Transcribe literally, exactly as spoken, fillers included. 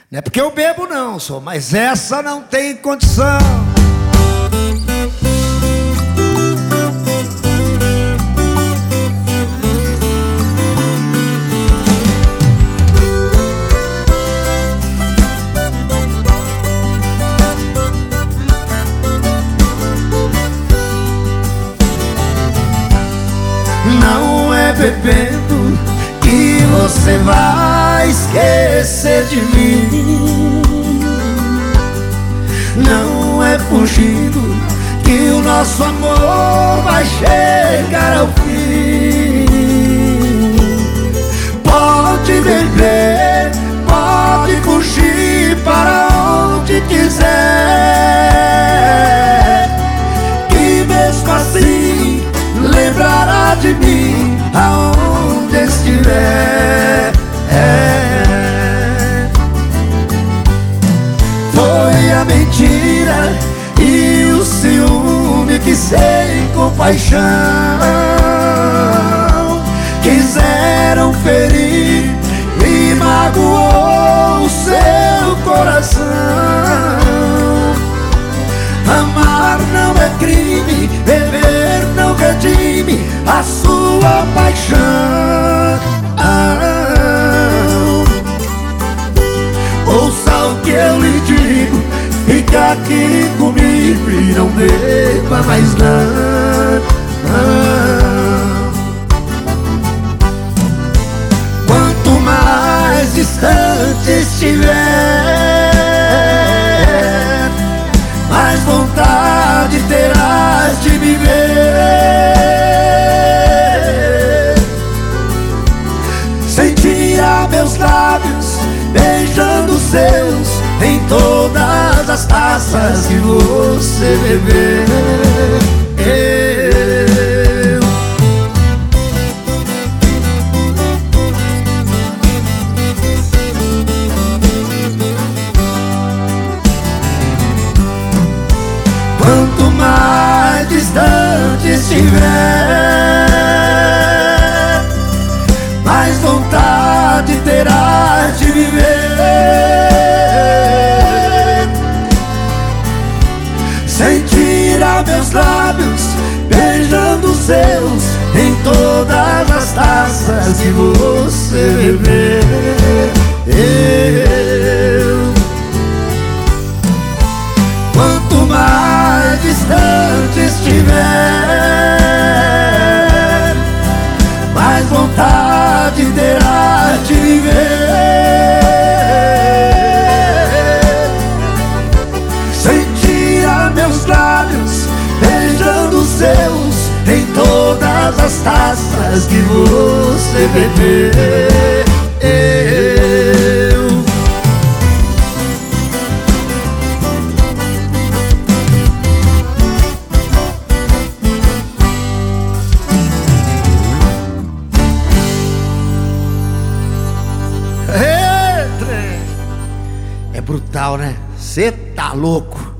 Não é porque eu bebo não, só, mas essa não tem condição. Não é bebendo que você vai esquecer de mim. Não é fugindo que o nosso amor vai chegar ao fim. Pode beber, pode fugir para onde quiser, que mesmo assim lembrará de mim aonde estiver. É. Foi a mentira e o ciúme que sem compaixão quiseram ferir e magoou o seu coração. Amar não é crime, beber não redime a sua paixão. Ouça o que eu lhe digo, fica aqui comigo e não beba mais nada. Quanto mais distante estiver, mais vontade terás de me ver. Sentirá meus lábios beijando os seus em todas as taças que você beber. Eu. Quanto mais distante estiver, mais vontade terás de viver. Sentirá meus lábios beijando os seus em todas as taças que você beber. Eu. Quanto mais distante estiver, mais vontade terá de viver. Sentirá meus lábios beijando os seus em todas as taças que você beber. Eu. É brutal, né? Cê tá louco.